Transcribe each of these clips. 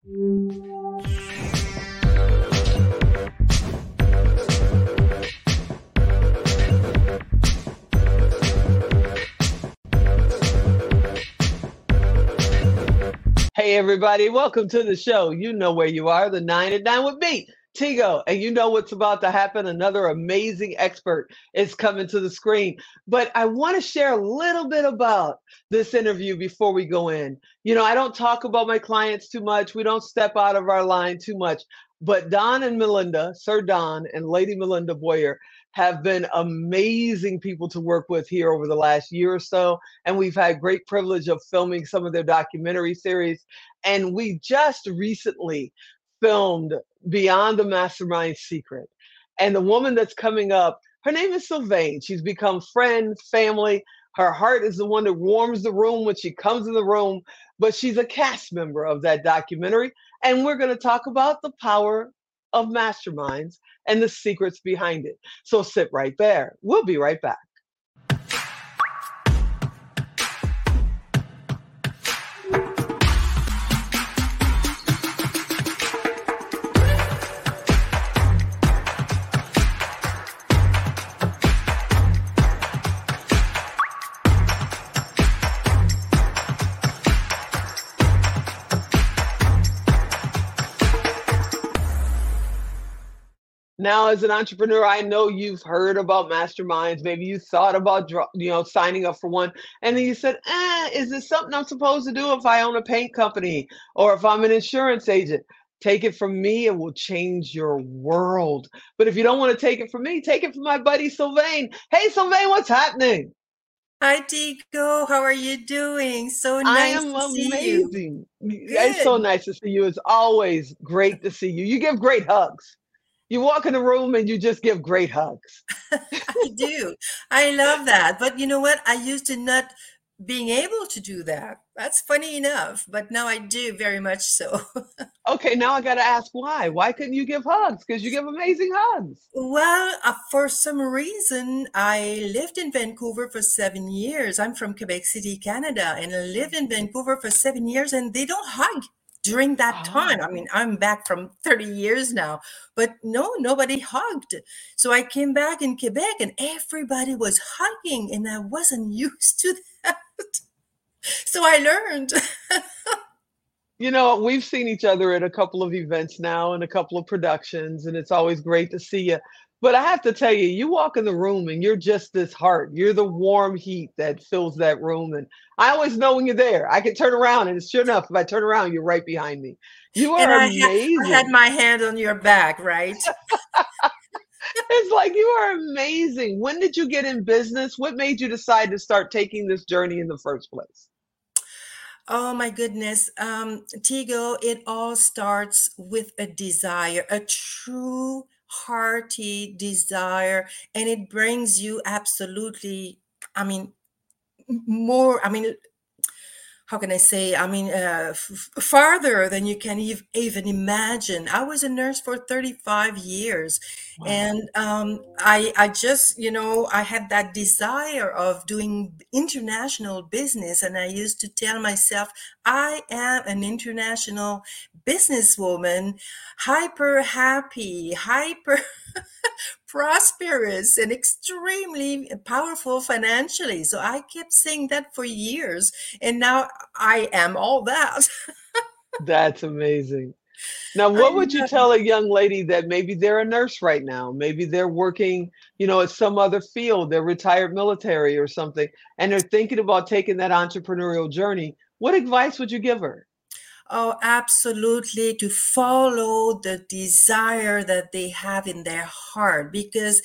Hey, everybody, welcome to the show. You know where you are, the 9 at 9 with me, Tigo. And you know what's about to happen. Another amazing expert is coming to the screen. But I want to share a little bit about this interview before we go in. I don't talk about my clients too much, we don't step out of our line too much. But Don and Melinda, Sir Don and Lady Melinda Boyer, have been amazing people to work with here over the last year or so. And we've had great privilege of filming some of their documentary series. And we just recently filmed Beyond the Mastermind Secret. And the woman that's coming up, her name is Sylvain. She's become friend, family. Her heart is the one that warms the room when she comes in the room, but she's a cast member of that documentary. And we're going to talk about the power of masterminds and the secrets behind it. So sit right there. We'll be right back. Now, as an entrepreneur, I know you've heard about masterminds. Maybe you thought about, signing up for one, and then you said, is this something I'm supposed to do if I own a paint company or if I'm an insurance agent? Take it from me, it will change your world. But if you don't want to take it from me, take it from my buddy Sylvain. Hey, Sylvain, what's happening? Hi, Tico. How are you doing? So I nice am to see you. amazing. It's so Good. nice to see you. It's always great to see you. You give great hugs. You walk in the room and you just give great hugs. I do. I love that. But you know what? I used to not being able to do that. That's funny enough, but now I do very much so. Okay, now I got to ask why. Why couldn't you give hugs? Because you give amazing hugs. Well, for some reason, I lived in Vancouver for 7 years. I'm from Quebec City, Canada, and I lived in Vancouver for 7 years, and they don't hug during that time. I Oh, mean, I'm back from 30 years now, but no, nobody hugged. So I came back in Quebec, and everybody was hugging, and I wasn't used to that. So I learned. we've seen each other at a couple of events now and a couple of productions, and it's always great to see you. But I have to tell you, you walk in the room and you're just this heart. You're the warm heat that fills that room. And I always know when you're there. I can turn around, and sure enough, if I turn around, you're right behind me. You And are I had amazing. my hand on your back, right? It's like you are amazing. When did you get in business? What made you decide to start taking this journey in the first place? Oh my goodness. Tigo, it all starts with a desire, a true hearty desire, and it brings you absolutely, I mean, more, I mean, how can I say? I mean, farther than you can even imagine. I was a nurse for 35 years, Wow. and I just, I had that desire of doing international business, and I used to tell myself, I am an international businesswoman, hyper happy, hyper prosperous and extremely powerful financially. So I kept saying that for years. And now I am all that. That's amazing. Now, I what would you know. tell a young lady that maybe they're a nurse right now? Maybe they're working, at some other field, they're retired military or something, and they're thinking about taking that entrepreneurial journey. What advice would you give her? Oh, absolutely. To follow the desire that they have in their heart, because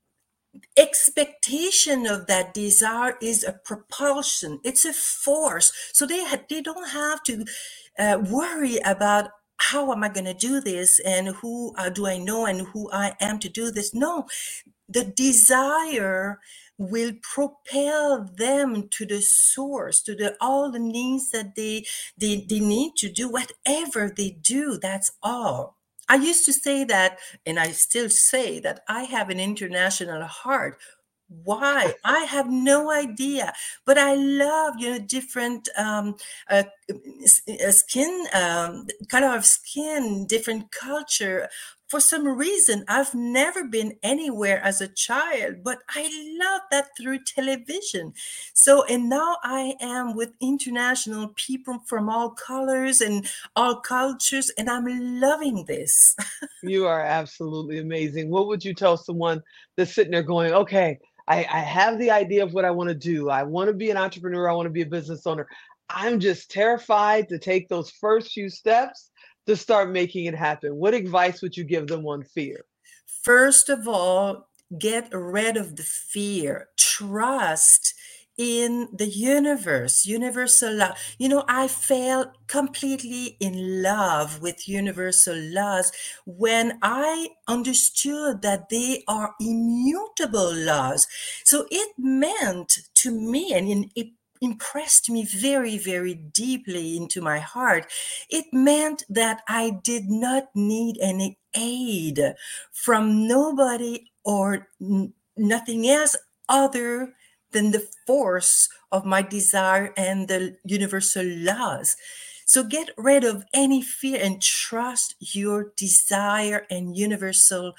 expectation of that desire is a propulsion. It's a force. So they don't have to worry about how am I going to do this and who do I know and who I am to do this. No, the desire will propel them to the source, to the all the needs that they need to do whatever they do. That's all. I used to say that, and I still say that I have an international heart. Why? I have no idea. But I love, different skin, color of skin, different culture. For some reason, I've never been anywhere as a child, but I love that through television. So, and now I am with international people from all colors and all cultures, and I'm loving this. You are absolutely amazing. What would you tell someone that's sitting there going, okay, I have the idea of what I want to do. I want to be an entrepreneur. I want to be a business owner. I'm just terrified to take those first few steps to start making it happen. What advice would you give them on fear? First of all, get rid of the fear. Trust in the universe, universal love. I fell completely in love with universal laws when I understood that they are immutable laws. So it meant to me, and it impressed me very, very deeply into my heart. It meant that I did not need any aid from nobody or nothing else other than the force of my desire and the universal laws. So get rid of any fear and trust your desire and universal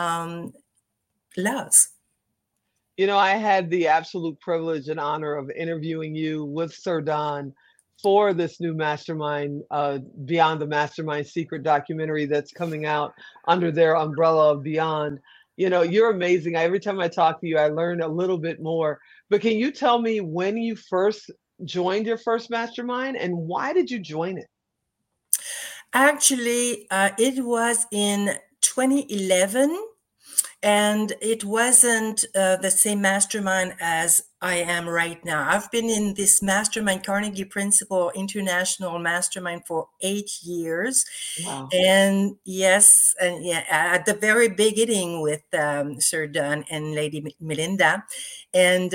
laws. I had the absolute privilege and honor of interviewing you with Sir Don for this new Mastermind, Beyond the Mastermind Secret documentary that's coming out under their umbrella of Beyond. You're amazing. Every time I talk to you, I learn a little bit more. But can you tell me when you first joined your first mastermind and why did you join it? Actually, it was in 2011, and it wasn't the same mastermind as I am right now. I've been in this mastermind, Carnegie Principle International Mastermind, for 8 years. Wow. And yes, and yeah, at the very beginning with Sir Don and Lady Melinda. And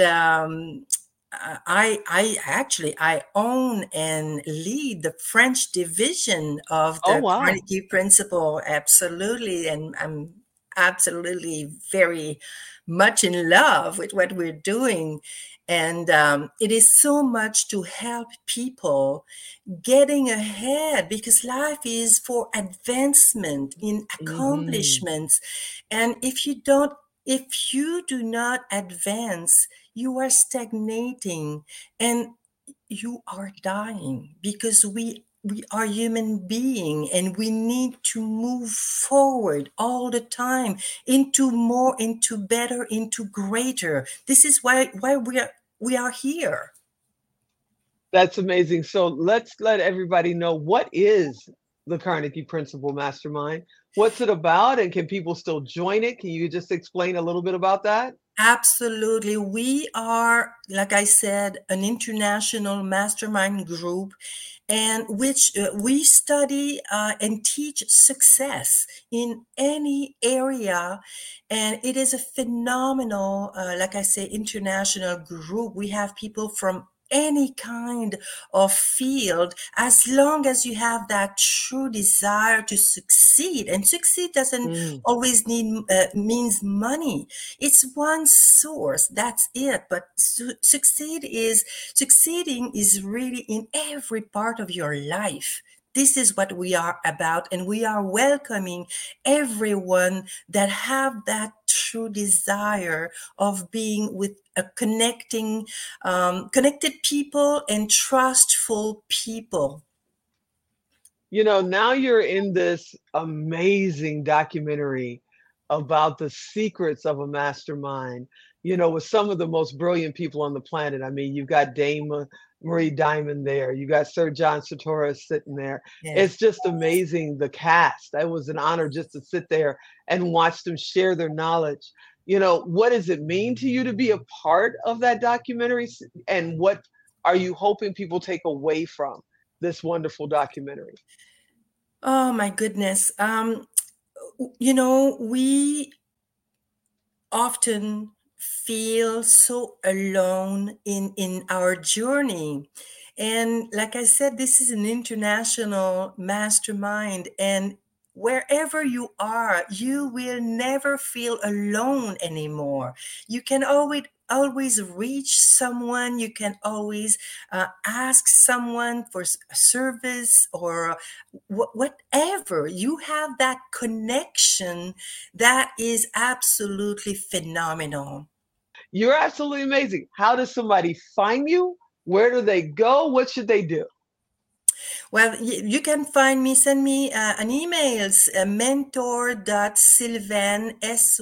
I own and lead the French division of Oh, the wow. Carnegie Principle. Absolutely. And I'm absolutely very much in love with what we're doing. And it is so much to help people getting ahead, because life is for advancement in Hmm. accomplishments. And if you do not advance, you are stagnating and you are dying, because we are human being and we need to move forward all the time into more, into better, into greater. This is why we are here. That's amazing. So let's let everybody know, what is the Carnegie Principle Mastermind? What's it about? And can people still join it? Can you just explain a little bit about that? Absolutely. We are, like I said, an international mastermind group, and which we study and teach success in any area. And it is a phenomenal, like I say, international group. We have people from any kind of field, as long as you have that true desire to succeed. And succeed doesn't Mm. always need means money. It's one source, that's it. But succeeding is really in every part of your life. This is what we are about, and we are welcoming everyone that have that true desire of being with a connected people and trustful people. Now you're in this amazing documentary about the secrets of a mastermind, with some of the most brilliant people on the planet. I mean, you've got Dame Marie Diamond there, you got Sir John Sartorius sitting there. Yeah. It's just amazing, the cast. It was an honor just to sit there and watch them share their knowledge. What does it mean to you to be a part of that documentary? And what are you hoping people take away from this wonderful documentary? Oh my goodness. We often feel so alone in our journey. And like I said, this is an international mastermind, and wherever you are, you will never feel alone anymore. You can always reach someone. You can always ask someone for a service or whatever. You have that connection that is absolutely phenomenal. You're absolutely amazing. How does somebody find you? Where do they go? What should they do? Well, you can find me, send me an email, mentor.sylvaine,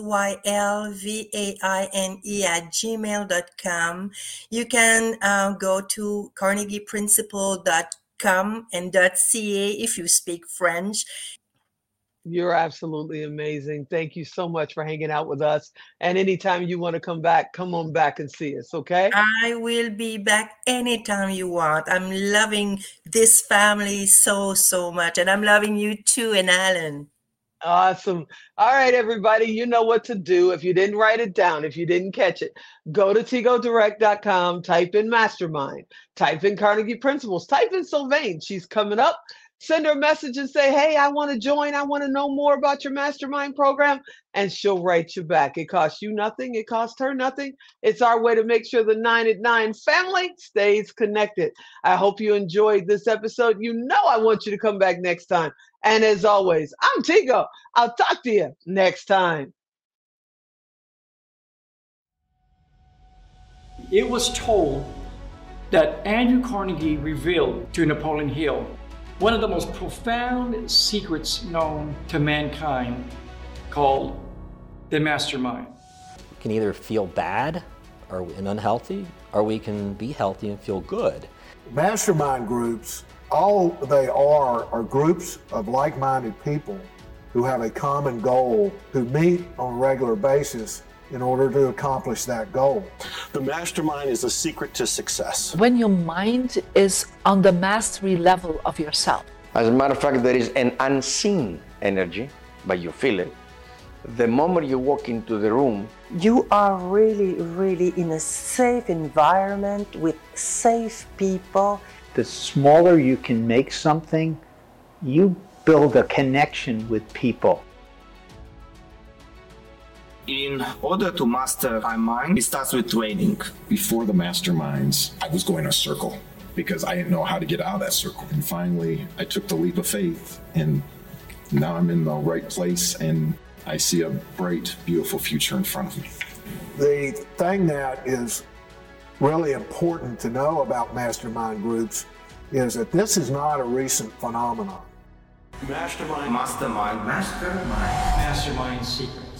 SYLVAINE @gmail.com. You can go to carnegieprinciple.com and .ca if you speak French. You're absolutely amazing. Thank you so much for hanging out with us. And anytime you want to come back, come on back and see us, okay? I will be back anytime you want. I'm loving this family so, so much. And I'm loving you too, and Alan. Awesome. All right, everybody, you know what to do. If you didn't write it down, if you didn't catch it, go to tigodirect.com, type in mastermind, type in Carnegie Principles, type in Sylvaine. She's coming up. Send her a message and say, hey, I want to join. I want to know more about your mastermind program. And she'll write you back. It costs you nothing. It costs her nothing. It's our way to make sure the 9 at 9 family stays connected. I hope you enjoyed this episode. You know I want you to come back next time. And as always, I'm Tigo. I'll talk to you next time. It was told that Andrew Carnegie revealed to Napoleon Hill one of the most profound secrets known to mankind, called the mastermind. We can either feel bad and unhealthy, or we can be healthy and feel good. Mastermind groups, all they are groups of like-minded people who have a common goal, who meet on a regular basis in order to accomplish that goal. The mastermind is the secret to success. When your mind is on the mastery level of yourself. As a matter of fact, there is an unseen energy, but you feel it. The moment you walk into the room, you are really, really in a safe environment with safe people. The smaller you can make something, you build a connection with people. In order to master my mind, it starts with training. Before the masterminds, I was going a circle because I didn't know how to get out of that circle. And finally, I took the leap of faith, and now I'm in the right place, and I see a bright, beautiful future in front of me. The thing that is really important to know about mastermind groups is that this is not a recent phenomenon. Mastermind secret.